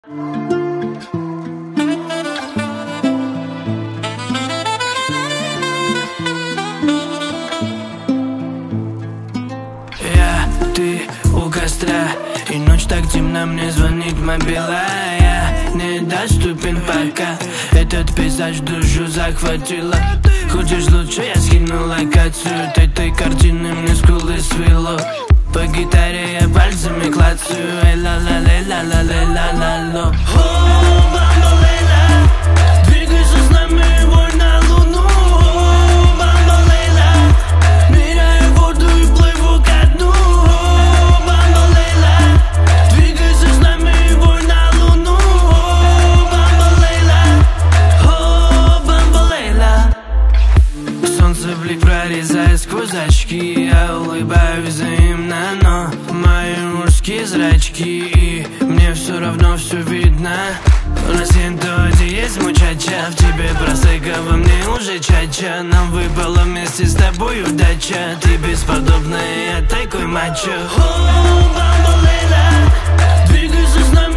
Ты у костра, и ночь так темна, мне звонит мобилая. Недоступен пока, этот пейзаж душу захватила. Хочешь лучше, я скину локацию от этой картины, мне скулы свело. По гитаре я пальцами клацаю, эй ла-ла-лей-ла-ла-лей-ла-ла-ло. О, бамбалейла, двигайся с нами, вой на луну. О, бамбалейла, ныряю в воду и плыву ко дну. О, бамбалейла, двигайся с нами, вой на луну. О, бамбалейла, о, бамбалейла. Солнце блик прорезает сквозь очки, я улыбаюсь взаимно, но мои мужские зрачки, и мне все равно все видно. На синтозе есть мучача, в тебе просека, во мне уже чача. Нам выпала вместе с тобой удача, ты бесподобная, я такой мачо. О, бамбалейла, двигайся с нами.